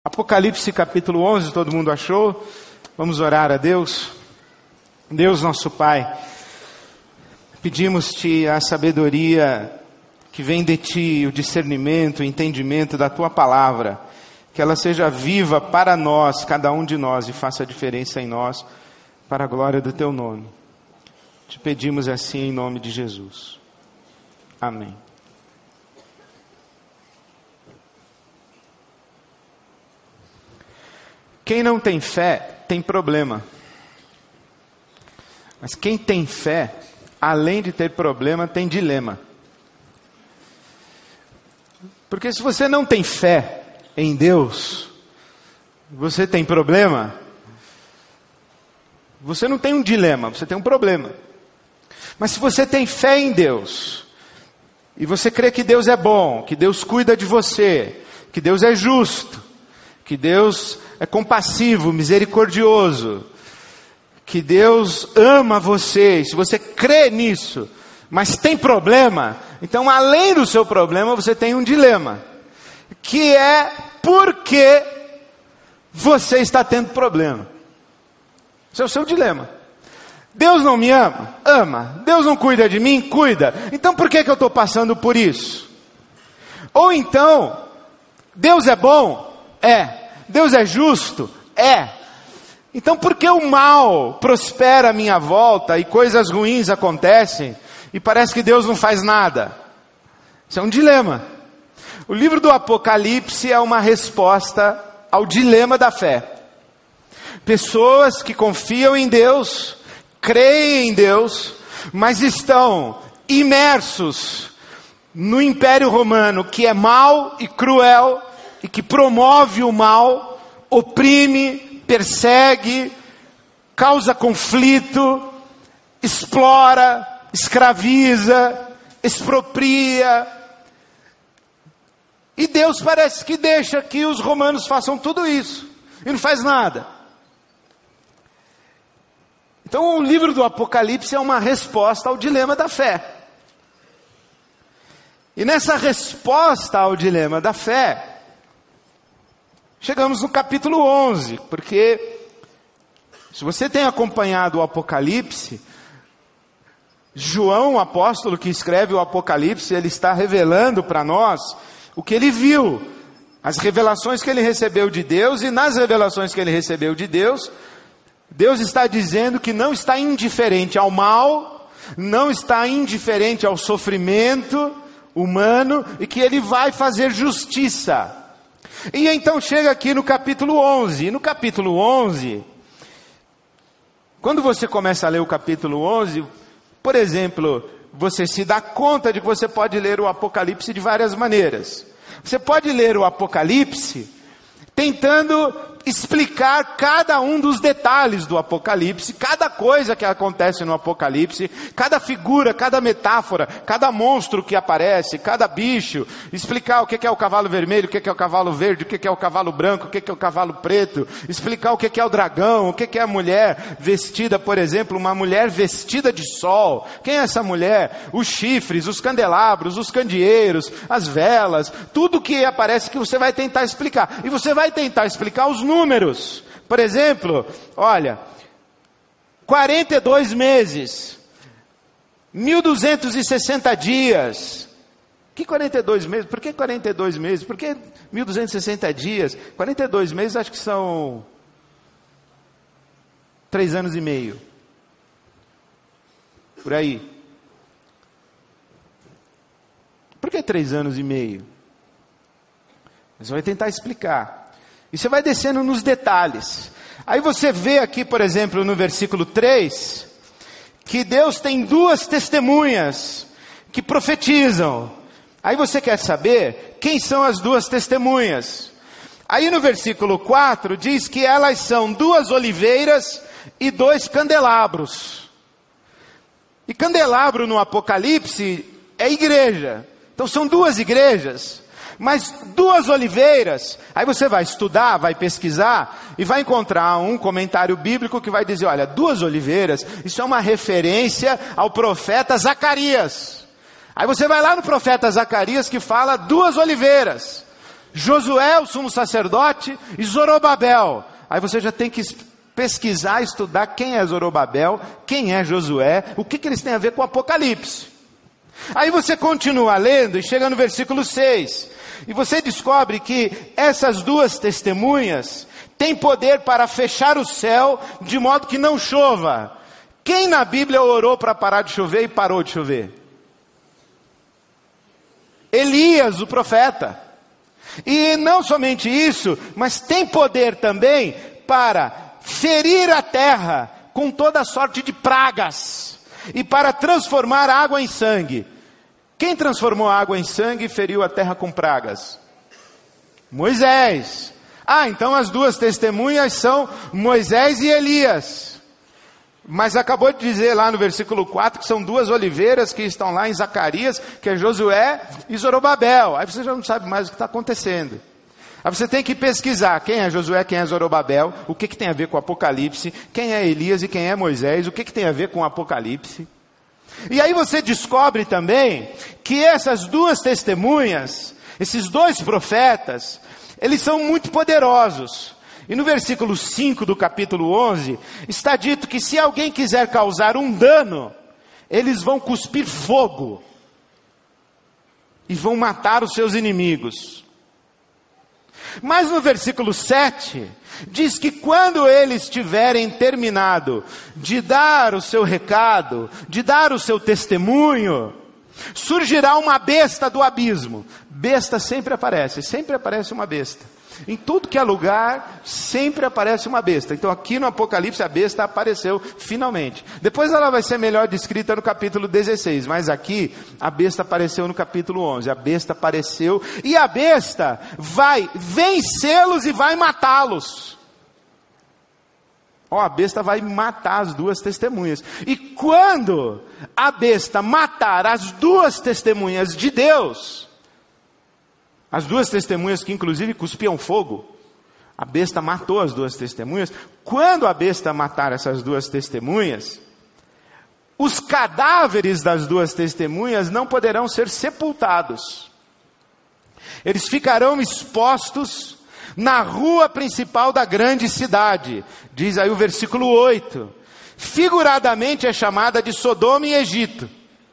Apocalipse capítulo 11, todo mundo achou? Vamos orar a Deus. Deus nosso Pai, pedimos-te a sabedoria que vem de Ti, o discernimento, o entendimento da Tua palavra, que ela seja viva para nós, cada um de nós, e faça a diferença em nós, para a glória do Teu nome. Te pedimos assim em nome de Jesus. Amém. Quem não tem fé, tem problema. Mas quem tem fé, além de ter problema, tem dilema. Porque se você não tem fé em Deus, você tem problema, você não tem um dilema, você tem um problema. Mas se você tem fé em Deus, e você crê que Deus é bom, que Deus cuida de você, que Deus é justo, que Deus é compassivo, misericordioso, que Deus ama você, e se você crê nisso, mas tem problema, então além do seu problema você tem um dilema, que é por que você está tendo problema. Esse é o seu dilema. Deus não me ama? Ama. Deus não cuida de mim? Cuida. Então por que eu estou passando por isso? Ou então, Deus é bom? É. Deus é justo? É. Então por que o mal prospera à minha volta e coisas ruins acontecem e parece que Deus não faz nada? Isso é um dilema. O livro do Apocalipse é uma resposta ao dilema da fé. Pessoas que confiam em Deus, creem em Deus, mas estão imersos no Império Romano, que é mau e cruel, e que promove o mal, oprime, persegue, causa conflito, explora, escraviza, expropria. E Deus parece que deixa que os romanos façam tudo isso, e não faz nada. Então o livro do Apocalipse é uma resposta ao dilema da fé. E nessa resposta ao dilema da fé, chegamos no capítulo 11, porque se você tem acompanhado o Apocalipse, João, o apóstolo que escreve o Apocalipse, ele está revelando para nós o que ele viu, as revelações que ele recebeu de Deus, e nas revelações que ele recebeu de Deus, Deus está dizendo que não está indiferente ao mal, não está indiferente ao sofrimento humano, e que Ele vai fazer justiça. E então chega aqui no capítulo 11, e no capítulo 11, quando você começa a ler o capítulo 11, por exemplo, você se dá conta de que você pode ler o Apocalipse de várias maneiras. Você pode ler o Apocalipse tentando explicar cada um dos detalhes do Apocalipse, cada coisa que acontece no Apocalipse, cada figura, cada metáfora, cada monstro que aparece, cada bicho, explicar o que é o cavalo vermelho, o que é o cavalo verde, o que é o cavalo branco, o que é o cavalo preto, explicar o que é o dragão, o que é a mulher vestida, por exemplo, uma mulher vestida de sol. Quem é essa mulher? Os chifres, os candelabros, os candeeiros, as velas, tudo que aparece que você vai tentar explicar. E você vai tentar explicar os números. Por exemplo, olha, 42 meses, 1260 dias. Que 42 meses? Por que 42 meses? Por que 1260 dias? 42 meses acho que são 3 anos e meio. Por aí. Por que 3 anos e meio? Você vai tentar explicar. E você vai descendo nos detalhes. Aí você vê aqui, por exemplo, no versículo 3, que Deus tem 2 testemunhas que profetizam. Aí você quer saber quem são as 2 testemunhas. Aí no versículo 4 diz que elas são 2 oliveiras e 2 candelabros. E candelabro no Apocalipse é igreja. Então são 2 igrejas. Mas 2 oliveiras, aí você vai estudar, vai pesquisar, e vai encontrar um comentário bíblico que vai dizer, olha, 2 oliveiras, isso é uma referência ao profeta Zacarias. Aí você vai lá no profeta Zacarias que fala 2 oliveiras. Josué, o sumo sacerdote, e Zorobabel. Aí você já tem que pesquisar, estudar quem é Zorobabel, quem é Josué, o que eles têm a ver com o Apocalipse. Aí você continua lendo e chega no versículo 6. E você descobre que essas duas testemunhas têm poder para fechar o céu de modo que não chova. Quem na Bíblia orou para parar de chover e parou de chover? Elias, o profeta. E não somente isso, mas tem poder também para ferir a terra com toda sorte de pragas e para transformar água em sangue. Quem transformou a água em sangue e feriu a terra com pragas? Moisés. Então as duas testemunhas são Moisés e Elias. Mas acabou de dizer lá no versículo 4 que são duas oliveiras que estão lá em Zacarias, que é Josué e Zorobabel. Aí você já não sabe mais o que está acontecendo. Aí você tem que pesquisar quem é Josué, quem é Zorobabel, o que tem a ver com o Apocalipse, quem é Elias e quem é Moisés, o que tem a ver com o Apocalipse. E aí você descobre também que essas duas testemunhas, esses dois profetas, eles são muito poderosos. E no versículo 5 do capítulo 11, está dito que se alguém quiser causar um dano, eles vão cuspir fogo e vão matar os seus inimigos. Mas no versículo 7, diz que quando eles tiverem terminado de dar o seu recado, de dar o seu testemunho, surgirá uma besta do abismo. Besta sempre aparece uma besta. Em tudo que é lugar, sempre aparece uma besta. Então aqui no Apocalipse a besta apareceu finalmente. Depois ela vai ser melhor descrita no capítulo 16. Mas aqui a besta apareceu no capítulo 11. A besta apareceu e a besta vai vencê-los e vai matá-los. A besta vai matar as duas testemunhas. E quando a besta matar as duas testemunhas de Deus, as duas testemunhas que inclusive cuspiam fogo, a besta matou as duas testemunhas. Quando a besta matar essas duas testemunhas, os cadáveres das duas testemunhas não poderão ser sepultados. Eles ficarão expostos na rua principal da grande cidade. Diz aí o versículo 8. Figuradamente é chamada de Sodoma e Egito.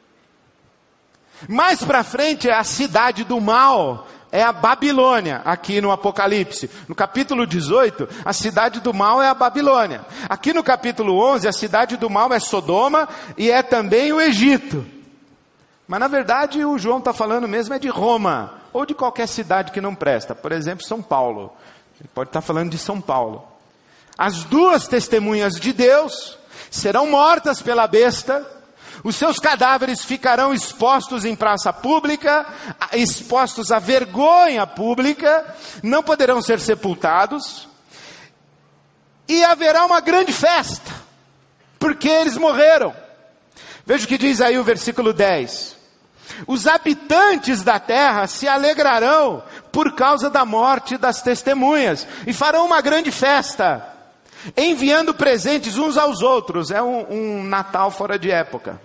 Mais para frente é a cidade do mal, é a Babilônia, aqui no Apocalipse. No capítulo 18, a cidade do mal é a Babilônia. Aqui no capítulo 11, a cidade do mal é Sodoma e é também o Egito. Mas na verdade o João está falando mesmo é de Roma, ou de qualquer cidade que não presta. Por exemplo, São Paulo. Ele pode estar falando de São Paulo. As duas testemunhas de Deus serão mortas pela besta. Os seus cadáveres ficarão expostos em praça pública, expostos à vergonha pública, não poderão ser sepultados, e haverá uma grande festa, porque eles morreram. Veja o que diz aí o versículo 10. Os habitantes da terra se alegrarão por causa da morte das testemunhas, e farão uma grande festa, enviando presentes uns aos outros. É um Natal fora de época.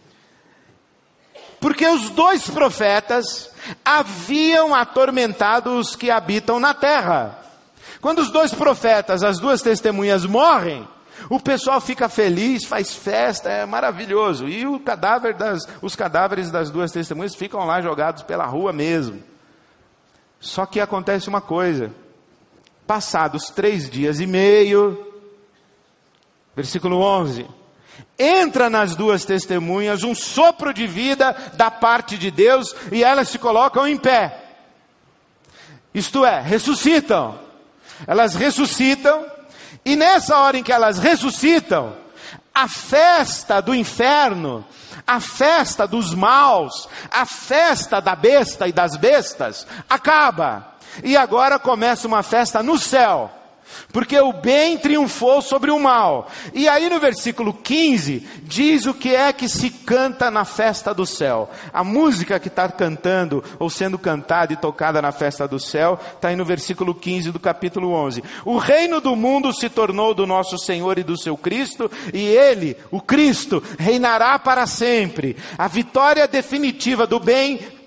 Porque os dois profetas haviam atormentado os que habitam na terra. Quando os dois profetas, as duas testemunhas morrem, o pessoal fica feliz, faz festa, é maravilhoso. E os cadáveres das duas testemunhas ficam lá jogados pela rua mesmo. Só que acontece uma coisa. Passados 3 dias e meio, versículo 11... entra nas duas testemunhas um sopro de vida da parte de Deus e elas se colocam em pé. Isto é, ressuscitam. Elas ressuscitam e nessa hora em que elas ressuscitam, a festa do inferno, a festa dos maus, a festa da besta e das bestas acaba. E agora começa uma festa no céu. Porque o bem triunfou sobre o mal. E aí no versículo 15, diz o que é que se canta na festa do céu. A música que está cantando, ou sendo cantada e tocada na festa do céu, está aí no versículo 15 do capítulo 11. O reino do mundo se tornou do nosso Senhor e do seu Cristo, e Ele, o Cristo, reinará para sempre. A vitória definitiva do bem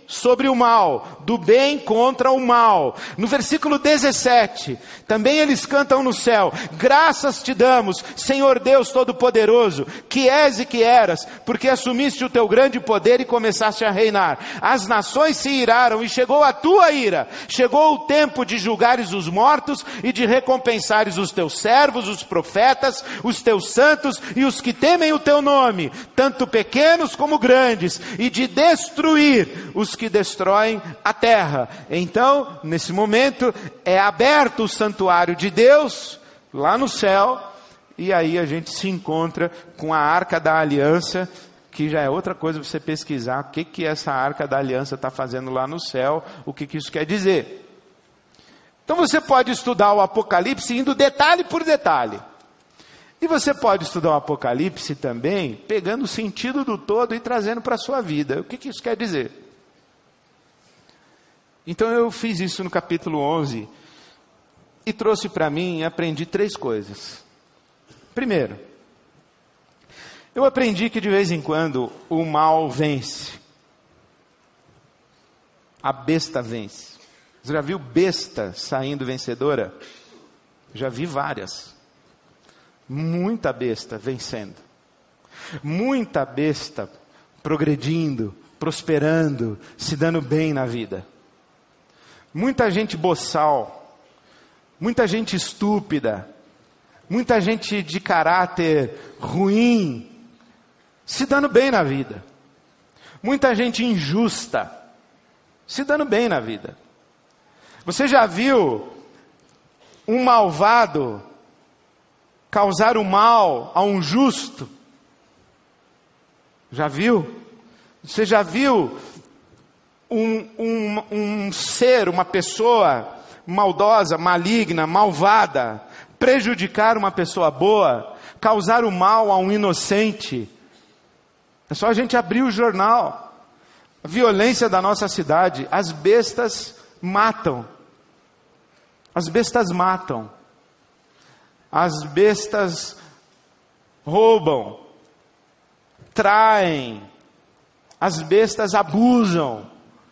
sobre o mal, do bem contra o mal. No versículo 17, também eles cantam no céu: graças te damos, Senhor Deus Todo-Poderoso, que és e que eras, porque assumiste o teu grande poder e começaste a reinar. As nações se iraram e chegou a tua ira. Chegou o tempo de julgares os mortos e de recompensares os teus servos, os profetas, os teus santos e os que temem o teu nome, tanto pequenos como grandes, e de destruir os que destroem a terra. Então, nesse momento, é aberto o santuário de Deus, lá no céu, e aí a gente se encontra com a Arca da Aliança, que já é outra coisa você pesquisar, o que essa Arca da Aliança está fazendo lá no céu, o que isso quer dizer. Então você pode estudar o Apocalipse indo detalhe por detalhe. E você pode estudar o Apocalipse também, pegando o sentido do todo e trazendo para a sua vida. O que isso quer dizer? Então eu fiz isso no capítulo 11 e trouxe para mim e aprendi 3 coisas. Primeiro, eu aprendi que de vez em quando o mal vence. A besta vence. Você já viu besta saindo vencedora? Já vi várias. Muita besta vencendo. Muita besta progredindo, prosperando, se dando bem na vida. Muita gente boçal, muita gente estúpida, muita gente de caráter ruim, se dando bem na vida. Muita gente injusta, se dando bem na vida. Você já viu um malvado causar o mal a um justo? Já viu? Você já viu um ser, uma pessoa maldosa, maligna, malvada, prejudicar uma pessoa boa, causar o mal a um inocente? É só a gente abrir o jornal. A violência da nossa cidade, as bestas matam. As bestas matam. As bestas roubam, traem, as bestas abusam.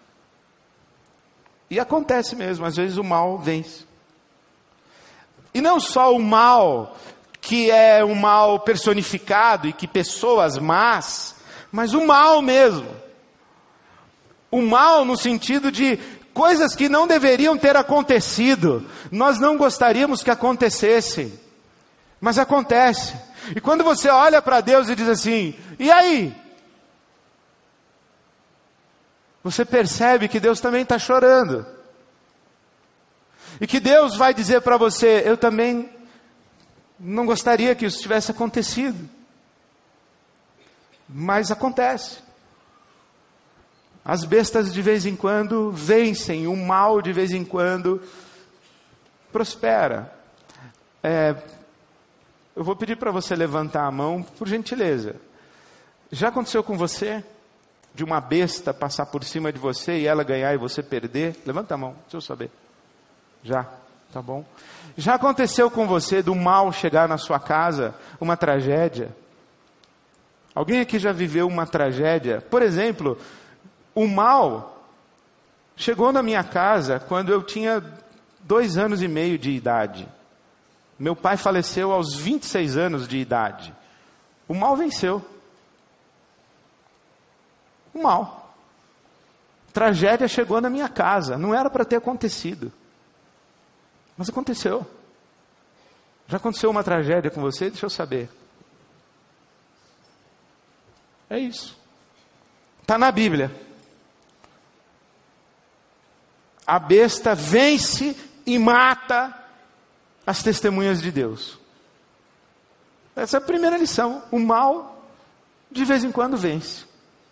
E acontece mesmo, às vezes o mal vence. E não só o mal, que é um mal personificado e que pessoas más, mas o mal mesmo. O mal no sentido de coisas que não deveriam ter acontecido. Nós não gostaríamos que acontecessem, mas acontece. E quando você olha para Deus e diz assim: e aí? Você percebe que Deus também está chorando. E que Deus vai dizer para você: eu também não gostaria que isso tivesse acontecido. Mas acontece. As bestas de vez em quando vencem, o mal de vez em quando prospera. Eu vou pedir para você levantar a mão, por gentileza. Já aconteceu com você? De uma besta passar por cima de você e ela ganhar e você perder? Levanta a mão, deixa eu saber. Já, tá bom. Já aconteceu com você do mal chegar na sua casa, uma tragédia? Alguém aqui já viveu uma tragédia? Por exemplo, o mal chegou na minha casa quando eu tinha 2 anos e meio de idade. Meu pai faleceu aos 26 anos de idade. O mal venceu. O mal. Tragédia chegou na minha casa. Não era para ter acontecido. Mas aconteceu. Já aconteceu uma tragédia com você? Deixa eu saber. É isso. Está na Bíblia. A besta vence e mata as testemunhas de Deus. Essa é a primeira lição. O mal, de vez em quando, vence.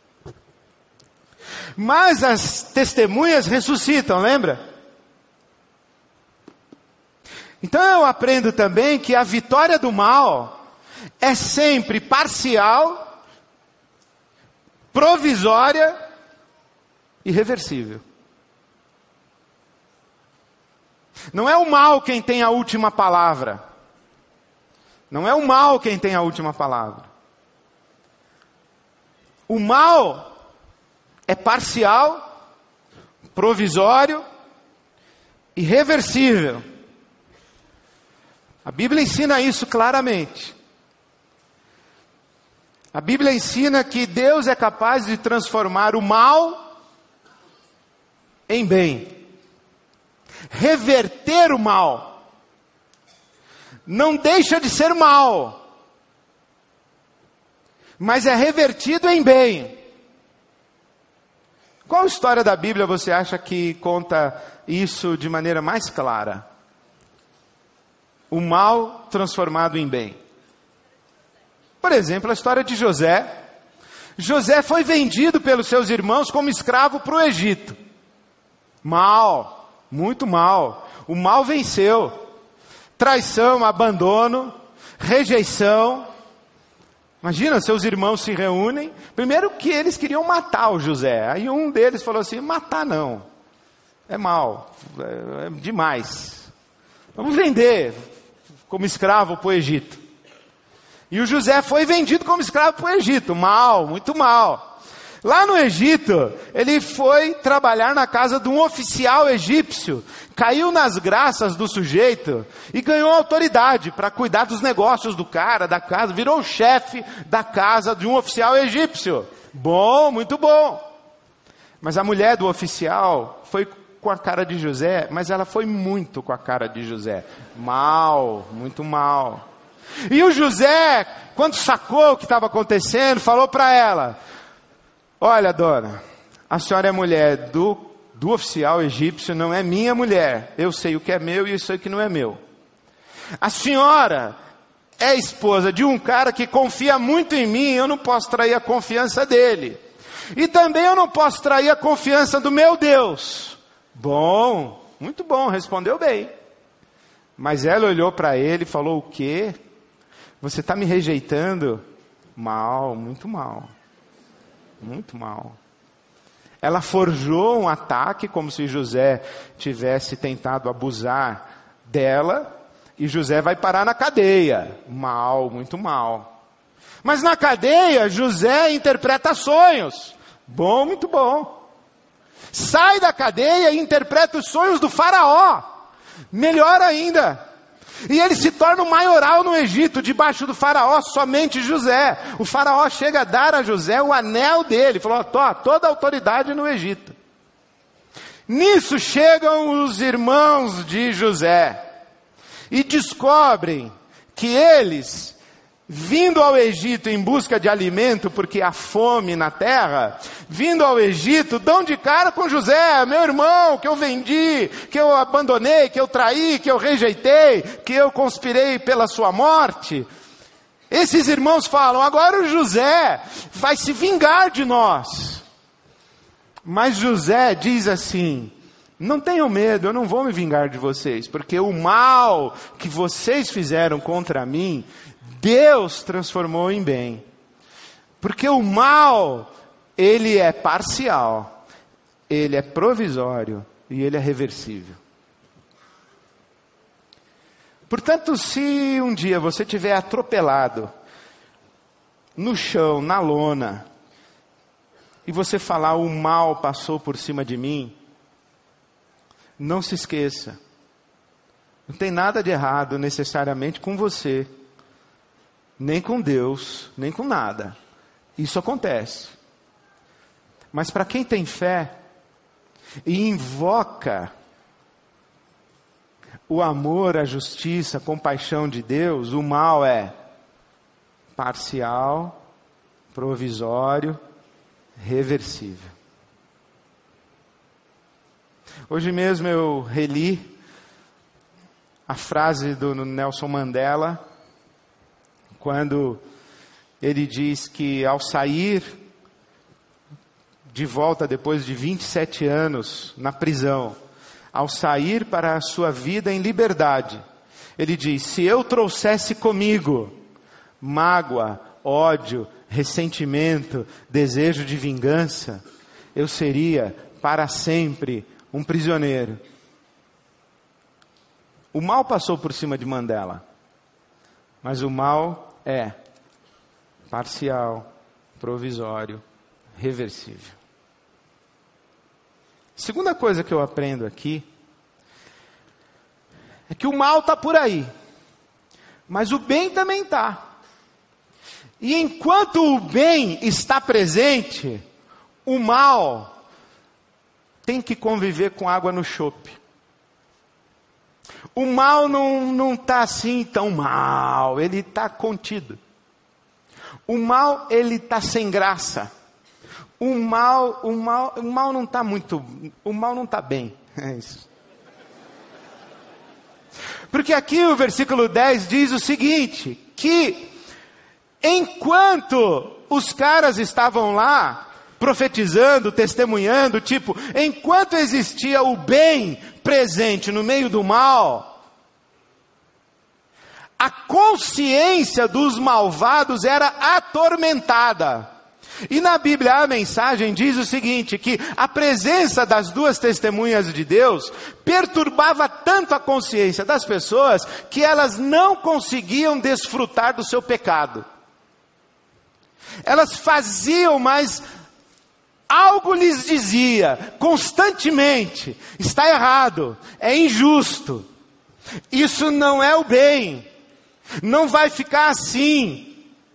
Mas as testemunhas ressuscitam, lembra? Então eu aprendo também que a vitória do mal é sempre parcial, provisória e reversível. Não é o mal quem tem a última palavra. Não é o mal quem tem a última palavra. O mal é parcial provisório e reversível. A Bíblia ensina isso claramente. A Bíblia ensina que Deus é capaz de transformar o mal em bem. Reverter o mal. Não deixa de ser mal, mas é revertido em bem. Qual história da Bíblia você acha que conta isso de maneira mais clara? O mal transformado em bem. Por exemplo, a história de José. José foi vendido pelos seus irmãos como escravo para o Egito. Mal, muito mal. O mal venceu. Traição, abandono, rejeição. Imagina, seus irmãos se reúnem. Primeiro que eles queriam matar o José. Aí um deles falou assim, matar não. É mal, é demais. Vamos vender como escravo para o Egito. E o José foi vendido como escravo para o Egito. Mal, muito mal. Lá no Egito, ele foi trabalhar na casa de um oficial egípcio. Caiu nas graças do sujeito e ganhou autoridade para cuidar dos negócios do cara, da casa. Virou o chefe da casa de um oficial egípcio. Bom, muito bom. Mas a mulher do oficial foi com a cara de José, mas ela foi muito com a cara de José. Mal, muito mal. E o José, quando sacou o que estava acontecendo, falou para ela, olha, dona, a senhora é mulher do oficial egípcio, não é minha mulher. Eu sei o que é meu e eu sei o que não é meu. A senhora é esposa de um cara que confia muito em mim, eu não posso trair a confiança dele. E também eu não posso trair a confiança do meu Deus. Bom, muito bom, respondeu bem. Mas ela olhou para ele e falou, o quê? Você está me rejeitando? Mal, muito mal. Muito mal. Ela forjou um ataque como se José tivesse tentado abusar dela. E José vai parar na cadeia. Mal, muito mal. Mas na cadeia, José interpreta sonhos. Bom, muito bom. Sai da cadeia e interpreta os sonhos do faraó. Melhor ainda. E ele se torna um maioral no Egito, debaixo do faraó, somente José. O faraó chega a dar a José o anel dele. Falou, toda a autoridade no Egito. Nisso chegam os irmãos de José. E descobrem que eles, vindo ao Egito em busca de alimento, porque há fome na terra, vindo ao Egito, dão de cara com José, meu irmão, que eu vendi, que eu abandonei, que eu traí, que eu rejeitei, que eu conspirei pela sua morte. Esses irmãos falam, agora o José vai se vingar de nós. Mas José diz assim, não tenham medo, eu não vou me vingar de vocês, porque o mal que vocês fizeram contra mim, Deus transformou em bem. Porque o mal, ele é parcial, ele é provisório e ele é reversível. Portanto, se um dia você tiver atropelado no chão, na lona, e você falar o mal passou por cima de mim, não se esqueça, não tem nada de errado necessariamente com você, nem com Deus, nem com nada. Isso acontece. Mas para quem tem fé e invoca o amor, a justiça, a compaixão de Deus, o mal é parcial, provisório, reversível. Hoje mesmo eu reli a frase do Nelson Mandela, quando ele diz que ao sair de volta depois de 27 anos na prisão, ao sair para a sua vida em liberdade, ele diz, se eu trouxesse comigo mágoa, ódio, ressentimento, desejo de vingança, eu seria para sempre um prisioneiro. O mal passou por cima de Mandela, mas o mal é parcial, provisório, reversível. Segunda coisa que eu aprendo aqui é que o mal está por aí, mas o bem também está. E enquanto o bem está presente, o mal tem que conviver com água no chope. O mal não está assim tão mal, ele está contido. O mal, ele está sem graça. O mal não está muito, o mal não está bem. É isso. Porque aqui o versículo 10 diz o seguinte, que enquanto os caras estavam lá, profetizando, testemunhando, tipo, enquanto existia o bem presente no meio do mal, a consciência dos malvados era atormentada. E na Bíblia a mensagem diz o seguinte, que a presença das duas testemunhas de Deus perturbava tanto a consciência das pessoas, que elas não conseguiam desfrutar do seu pecado. Elas faziam, mas algo lhes dizia, constantemente, está errado, é injusto, isso não é o bem, não vai ficar assim.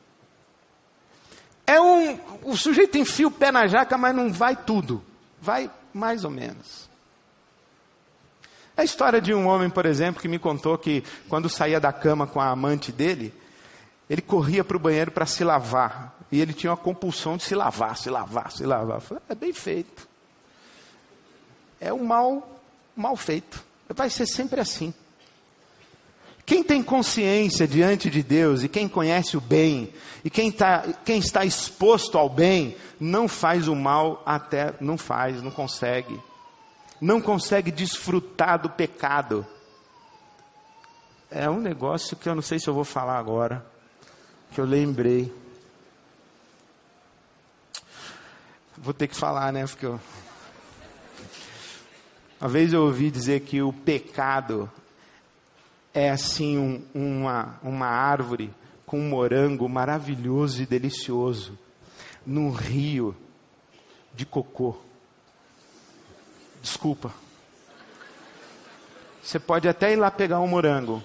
O sujeito enfia o pé na jaca, mas não vai tudo, vai mais ou menos. É a história de um homem, por exemplo, que me contou que quando saía da cama com a amante dele, ele corria para o banheiro para se lavar. E ele tinha uma compulsão de se lavar. Eu falei, é bem feito. É um mal feito. Vai ser sempre assim. Quem tem consciência diante de Deus e quem conhece o bem, e quem está exposto ao bem, não faz o mal não consegue. Não consegue desfrutar do pecado. É um negócio que eu não sei se eu vou falar agora, que eu lembrei. Vou ter que falar, né? Porque uma vez eu ouvi dizer que o pecado é assim uma árvore com um morango maravilhoso e delicioso num rio de cocô. Desculpa. Você pode até ir lá pegar um morango,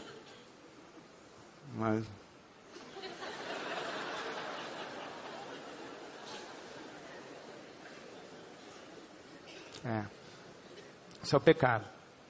mas esse é o pecado.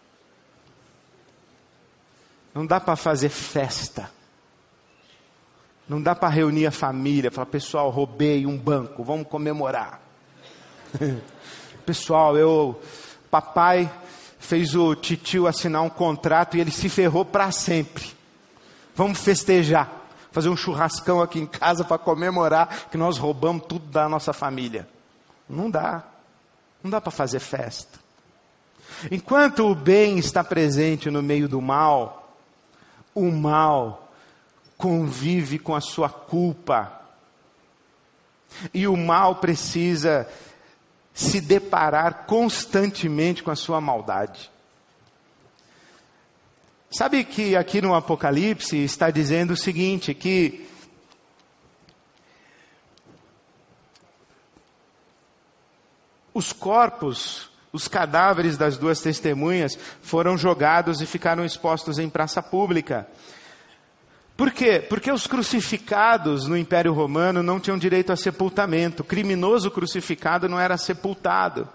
Não dá para fazer festa. Não dá para reunir a família, falar, pessoal, roubei um banco, vamos comemorar. Pessoal, papai fez o titio assinar um contrato e ele se ferrou para sempre. Vamos festejar, fazer um churrascão aqui em casa para comemorar que nós roubamos tudo da nossa família. Não dá para fazer festa. Enquanto o bem está presente no meio do mal, o mal convive com a sua culpa. E o mal precisa se deparar constantemente com a sua maldade. Sabe que aqui no Apocalipse está dizendo o seguinte, que os corpos, os cadáveres das duas testemunhas foram jogados e ficaram expostos em praça pública. Por quê? Porque os crucificados no Império Romano não tinham direito a sepultamento. O criminoso crucificado não era sepultado.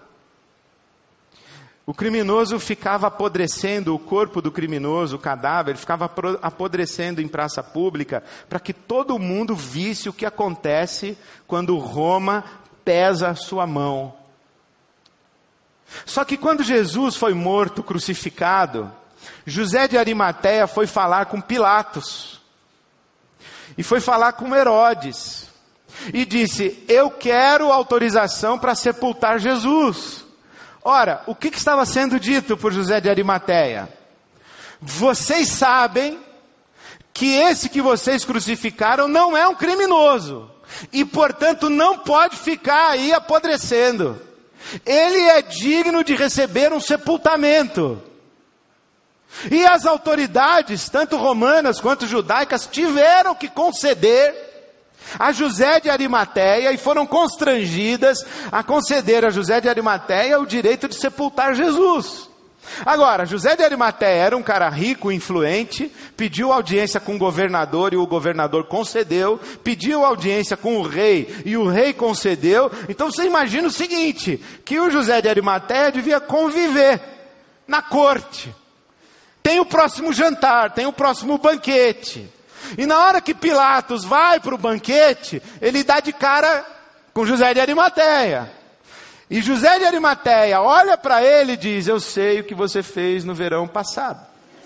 O criminoso ficava apodrecendo, o corpo do criminoso, o cadáver, ficava apodrecendo em praça pública, para que todo mundo visse o que acontece quando Roma pesa a sua mão. Só que quando Jesus foi morto, crucificado, José de Arimateia foi falar com Pilatos. E foi falar com Herodes. E disse, eu quero autorização para sepultar Jesus. Ora, o que estava sendo dito por José de Arimateia? Vocês sabem que esse que vocês crucificaram não é um criminoso. E portanto não pode ficar aí apodrecendo. Ele é digno de receber um sepultamento. E as autoridades, tanto romanas quanto judaicas, tiveram que conceder a José de Arimateia e foram constrangidas a conceder a José de Arimateia o direito de sepultar Jesus. Agora, José de Arimateia era um cara rico, influente, pediu audiência com o governador e o governador concedeu, pediu audiência com o rei e o rei concedeu. Então você imagina o seguinte, que o José de Arimateia devia conviver na corte. Tem o próximo jantar, tem o próximo banquete. E na hora que Pilatos vai para o banquete, ele dá de cara com José de Arimateia. E José de Arimateia olha para ele e diz: eu sei o que você fez no verão passado.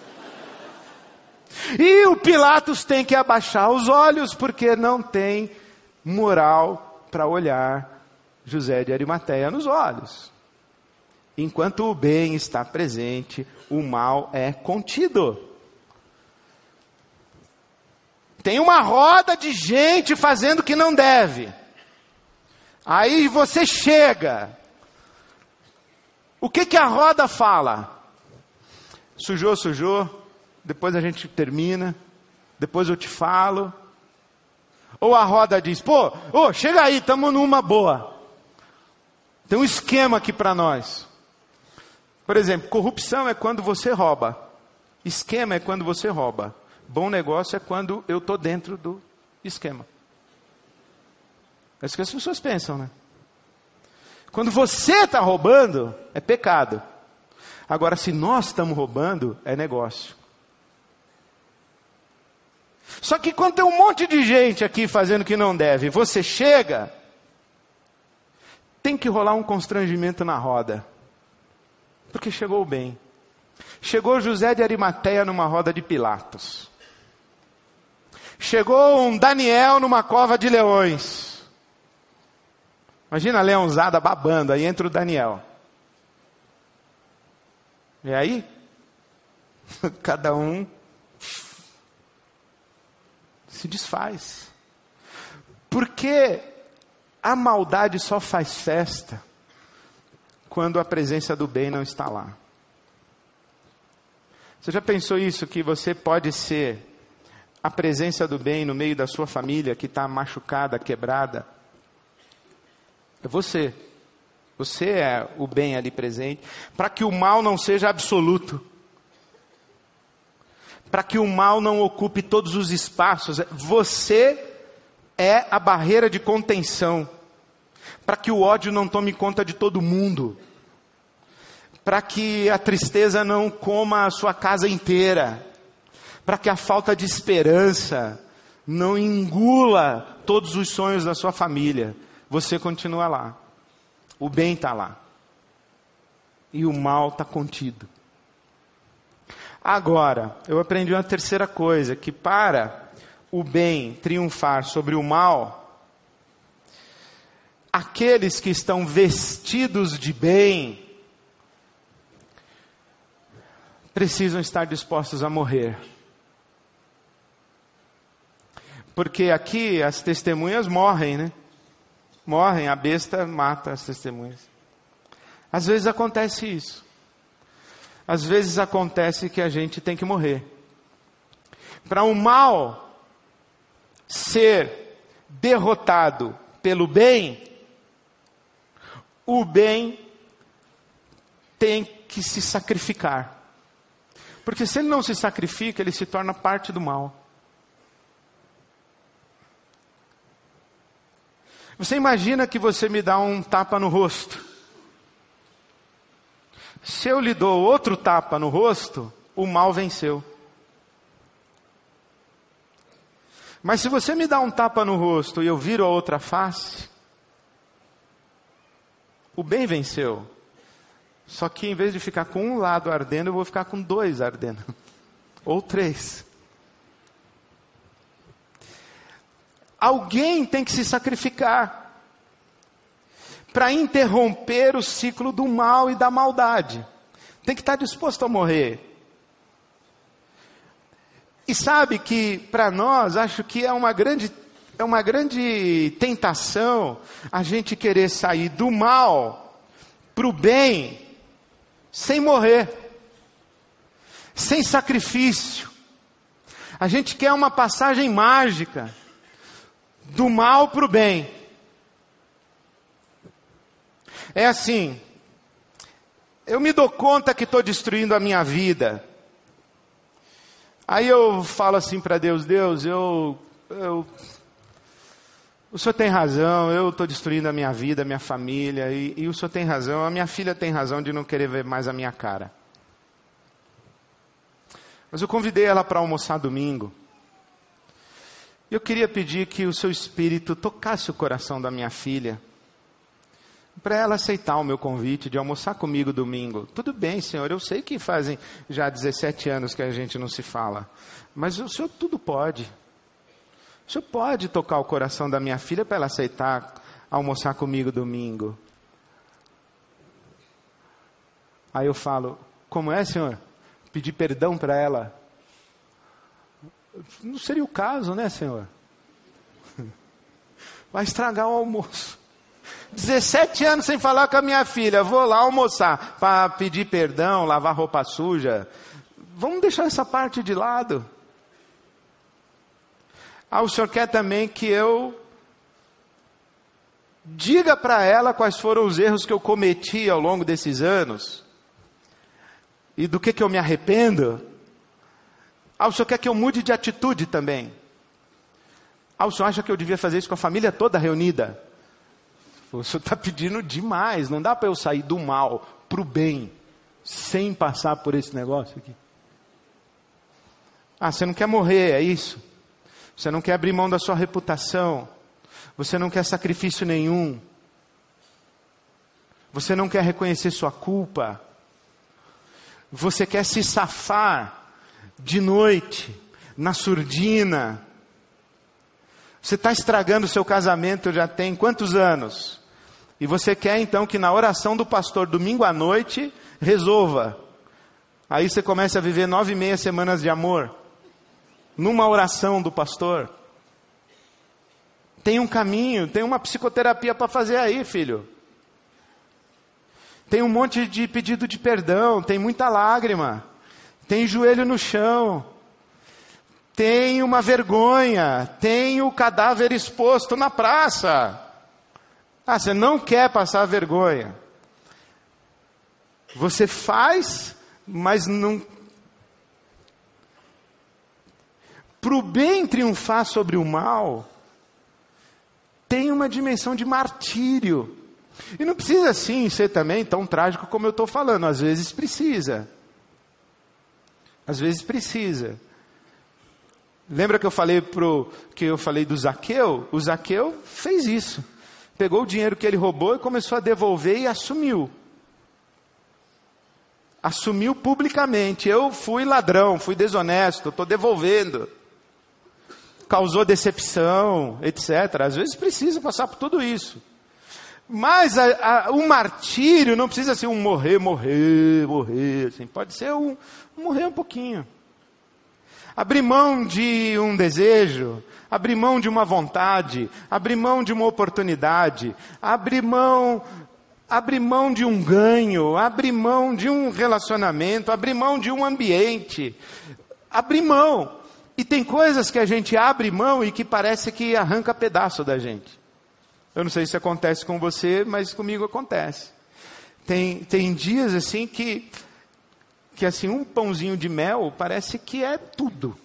E o Pilatos tem que abaixar os olhos, porque não tem moral para olhar José de Arimateia nos olhos. Enquanto o bem está presente, o mal é contido. Tem uma roda de gente fazendo o que não deve. Aí você chega. O que a roda fala? Sujou, sujou. Depois a gente termina. Depois eu te falo. Ou a roda diz: chega aí, estamos numa boa. Tem um esquema aqui para nós. Por exemplo, corrupção é quando você rouba. Esquema é quando você rouba. Bom negócio é quando eu estou dentro do esquema. É isso que as pessoas pensam, né? Quando você está roubando, é pecado. Agora, se nós estamos roubando, é negócio. Só que quando tem um monte de gente aqui fazendo o que não deve, você chega, tem que rolar um constrangimento na roda. Porque chegou o bem. Chegou José de Arimateia numa roda de Pilatos. Chegou um Daniel numa cova de leões. Imagina a leãozada babando, aí entra o Daniel. E aí? Cada um se desfaz. Porque a maldade só faz festa quando a presença do bem não está lá. Você já pensou isso? Que você pode ser a presença do bem no meio da sua família que está machucada, quebrada? É você. Você é o bem ali presente. Para que o mal não seja absoluto. Para que o mal não ocupe todos os espaços. Você é a barreira de contenção. Para que o ódio não tome conta de todo mundo. Para que a tristeza não coma a sua casa inteira. Para que a falta de esperança não engula todos os sonhos da sua família. Você continua lá. O bem está lá. E o mal está contido. Agora, eu aprendi uma terceira coisa. Que para o bem triunfar sobre o mal, aqueles que estão vestidos de bem precisam estar dispostos a morrer. Porque aqui as testemunhas morrem, né? Morrem, a besta mata as testemunhas. Às vezes acontece isso. Às vezes acontece que a gente tem que morrer. Para o mal ser derrotado pelo bem, o bem tem que se sacrificar. Porque se ele não se sacrifica, ele se torna parte do mal. Você imagina que você me dá um tapa no rosto. Se eu lhe dou outro tapa no rosto, o mal venceu. Mas se você me dá um tapa no rosto e eu viro a outra face, o bem venceu. Só que em vez de ficar com um lado ardendo, eu vou ficar com 2 ardendo. Ou 3. Alguém tem que se sacrificar para interromper o ciclo do mal e da maldade. Tem que estar disposto a morrer. E sabe que para nós, acho que é uma grande tentação a gente querer sair do mal para o bem sem morrer, sem sacrifício. A gente quer uma passagem mágica do mal para o bem. É assim, eu me dou conta que estou destruindo a minha vida. Aí eu falo assim para Deus, Deus, o Senhor tem razão, eu estou destruindo a minha vida, a minha família, e o Senhor tem razão, a minha filha tem razão de não querer ver mais a minha cara. Mas eu convidei ela para almoçar domingo. Eu queria pedir que o seu Espírito tocasse o coração da minha filha, para ela aceitar o meu convite de almoçar comigo domingo. Tudo bem, Senhor, eu sei que fazem já 17 anos que a gente não se fala, mas o Senhor tudo pode. O Senhor pode tocar o coração da minha filha para ela aceitar almoçar comigo domingo. Aí eu falo, como é, Senhor? Pedir perdão para ela? Não seria o caso, né, Senhor? Vai estragar o almoço. 17 anos sem falar com a minha filha, vou lá almoçar para pedir perdão, lavar roupa suja. Vamos deixar essa parte de lado. O Senhor quer também que eu diga para ela quais foram os erros que eu cometi ao longo desses anos e do que eu me arrependo. O Senhor quer que eu mude de atitude também. O Senhor acha que eu devia fazer isso com a família toda reunida? O Senhor está pedindo demais, não dá para eu sair do mal para o bem, sem passar por esse negócio aqui. Você não quer morrer, é isso? Você não quer abrir mão da sua reputação, você não quer sacrifício nenhum, você não quer reconhecer sua culpa, você quer se safar de noite, na surdina. Você está estragando o seu casamento já tem quantos anos? E você quer então que na oração do pastor, domingo à noite, resolva. Aí você começa a viver 9,5 semanas de amor. Numa oração do pastor. Tem um caminho, tem uma psicoterapia para fazer aí, filho. Tem um monte de pedido de perdão, tem muita lágrima. Tem joelho no chão. Tem uma vergonha, tem o cadáver exposto na praça. Você não quer passar vergonha. Você faz, mas não... Para o bem triunfar sobre o mal, tem uma dimensão de martírio. E não precisa assim ser também tão trágico como eu estou falando. Às vezes precisa. Às vezes precisa. Lembra que eu falei do Zaqueu? O Zaqueu fez isso. Pegou o dinheiro que ele roubou e começou a devolver e assumiu. Assumiu publicamente. Eu fui ladrão, fui desonesto, estou devolvendo. Causou decepção, etc. Às vezes precisa passar por tudo isso. Mas o martírio não precisa ser um morrer. Assim. Pode ser um morrer um pouquinho. Abrir mão de um desejo, abrir mão de uma vontade, abrir mão de uma oportunidade, abrir mão de um ganho, abrir mão de um relacionamento, abrir mão de um ambiente, abrir mão. E tem coisas que a gente abre mão e que parece que arranca pedaço da gente. Eu não sei se acontece com você, mas comigo acontece. Tem dias assim que assim, um pãozinho de mel parece que é tudo.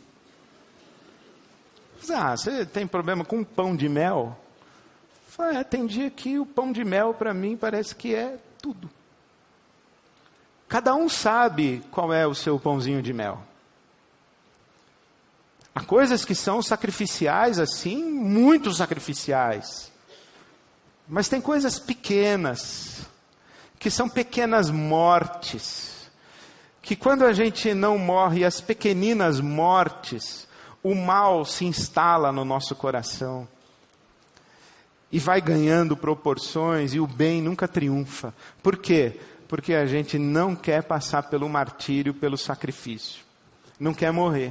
Você tem problema com um pão de mel? Tem dia que o pão de mel para mim parece que é tudo. Cada um sabe qual é o seu pãozinho de mel. Há coisas que são sacrificiais assim, muito sacrificiais. Mas tem coisas pequenas, que são pequenas mortes. Que quando a gente não morre, as pequeninas mortes, o mal se instala no nosso coração. E vai ganhando proporções e o bem nunca triunfa. Por quê? Porque a gente não quer passar pelo martírio, pelo sacrifício. Não quer morrer.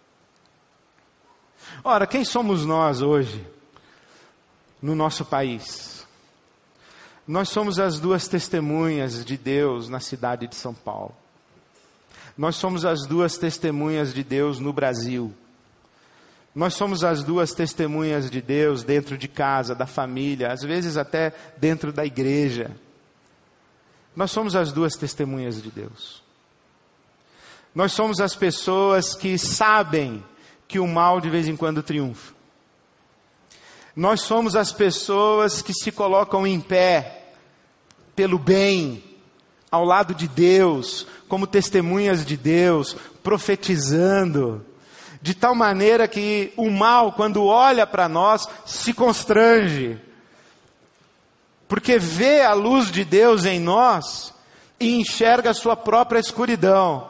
Ora, quem somos nós hoje, no nosso país? Nós somos as duas testemunhas de Deus na cidade de São Paulo. Nós somos as duas testemunhas de Deus no Brasil. Nós somos as duas testemunhas de Deus dentro de casa, da família, às vezes até dentro da igreja. Nós somos as duas testemunhas de Deus. Nós somos as pessoas que sabem que o mal de vez em quando triunfa. Nós somos as pessoas que se colocam em pé pelo bem, ao lado de Deus, como testemunhas de Deus, profetizando, de tal maneira que o mal, quando olha para nós, se constrange, porque vê a luz de Deus em nós e enxerga a sua própria escuridão.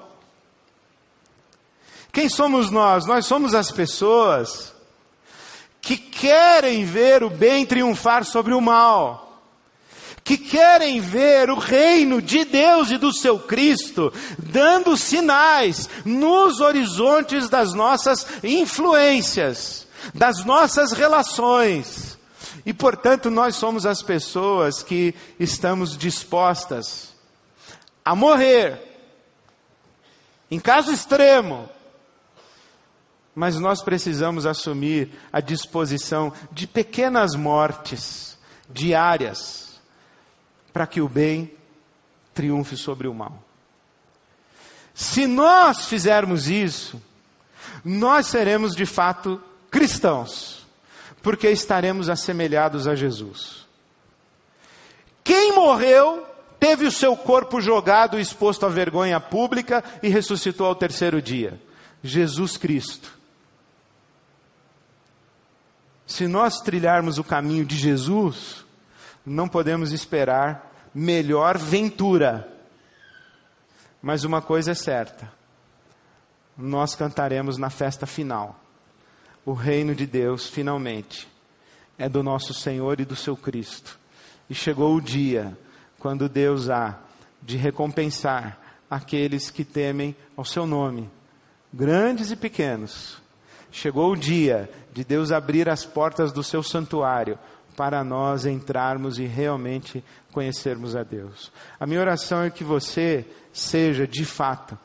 Quem somos nós? Nós somos as pessoas que querem ver o bem triunfar sobre o mal, que querem ver o reino de Deus e do seu Cristo dando sinais nos horizontes das nossas influências, das nossas relações. E portanto nós somos as pessoas que estamos dispostas a morrer, em caso extremo, mas nós precisamos assumir a disposição de pequenas mortes diárias, para que o bem triunfe sobre o mal. Se nós fizermos isso, nós seremos de fato cristãos, porque estaremos assemelhados a Jesus. Quem morreu, teve o seu corpo jogado e exposto à vergonha pública e ressuscitou ao terceiro dia? Jesus Cristo. Se nós trilharmos o caminho de Jesus, não podemos esperar melhor ventura. Mas uma coisa é certa: nós cantaremos na festa final. O reino de Deus, finalmente, é do nosso Senhor e do seu Cristo. E chegou o dia quando Deus há de recompensar aqueles que temem ao seu nome, grandes e pequenos. Chegou o dia de Deus abrir as portas do seu santuário para nós entrarmos e realmente conhecermos a Deus. A minha oração é que você seja, de fato,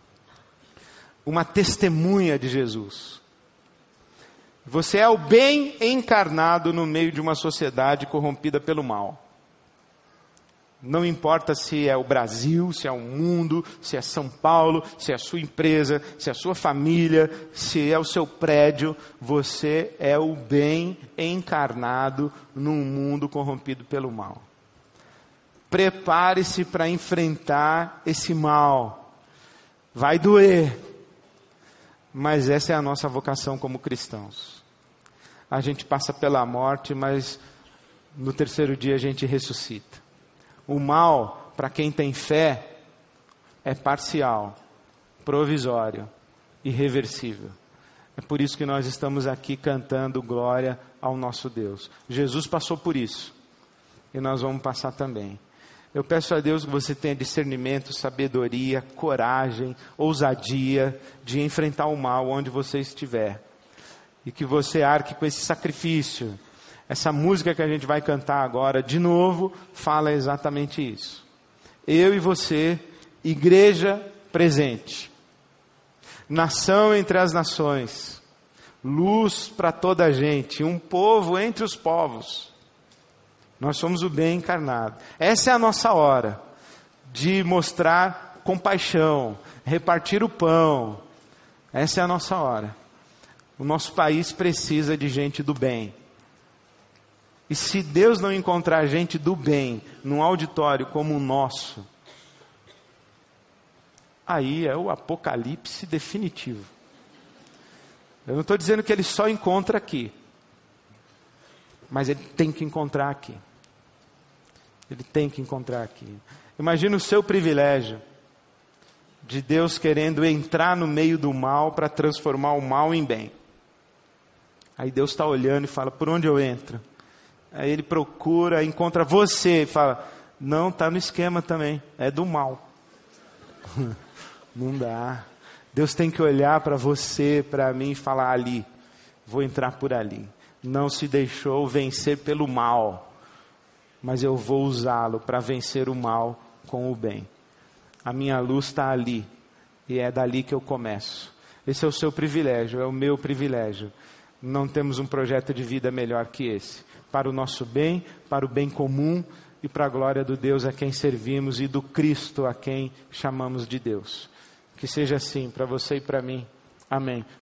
uma testemunha de Jesus. Você é o bem encarnado no meio de uma sociedade corrompida pelo mal. Não importa se é o Brasil, se é o mundo, se é São Paulo, se é a sua empresa, se é a sua família, se é o seu prédio, você é o bem encarnado num mundo corrompido pelo mal. Prepare-se para enfrentar esse mal. Vai doer, mas essa é a nossa vocação como cristãos. A gente passa pela morte, mas no terceiro dia a gente ressuscita. O mal, para quem tem fé, é parcial, provisório, irreversível. É por isso que nós estamos aqui cantando glória ao nosso Deus. Jesus passou por isso, e nós vamos passar também. Eu peço a Deus que você tenha discernimento, sabedoria, coragem, ousadia de enfrentar o mal onde você estiver. E que você arque com esse sacrifício. Essa música que a gente vai cantar agora, de novo, fala exatamente isso. Eu e você, igreja presente, nação entre as nações, luz para toda a gente, um povo entre os povos. Nós somos o bem encarnado. Essa é a nossa hora de mostrar compaixão, repartir o pão. Essa é a nossa hora. O nosso país precisa de gente do bem. E se Deus não encontrar gente do bem num auditório como o nosso, aí é o apocalipse definitivo. Eu não estou dizendo que ele só encontra aqui, mas ele tem que encontrar aqui. Ele tem que encontrar aqui. Imagina o seu privilégio de Deus querendo entrar no meio do mal para transformar o mal em bem. Aí Deus está olhando e fala: por onde eu entro? Aí ele procura, encontra você e fala: não, está no esquema também, é do mal. Não dá. Deus tem que olhar para você, para mim e falar: ali, vou entrar por ali. Não se deixou vencer pelo mal, mas eu vou usá-lo para vencer o mal com o bem. A minha luz está ali, e é dali que eu começo. Esse é o seu privilégio, é o meu privilégio. Não temos um projeto de vida melhor que esse. Para o nosso bem, para o bem comum e para a glória do Deus a quem servimos e do Cristo a quem chamamos de Deus. Que seja assim para você e para mim. Amém.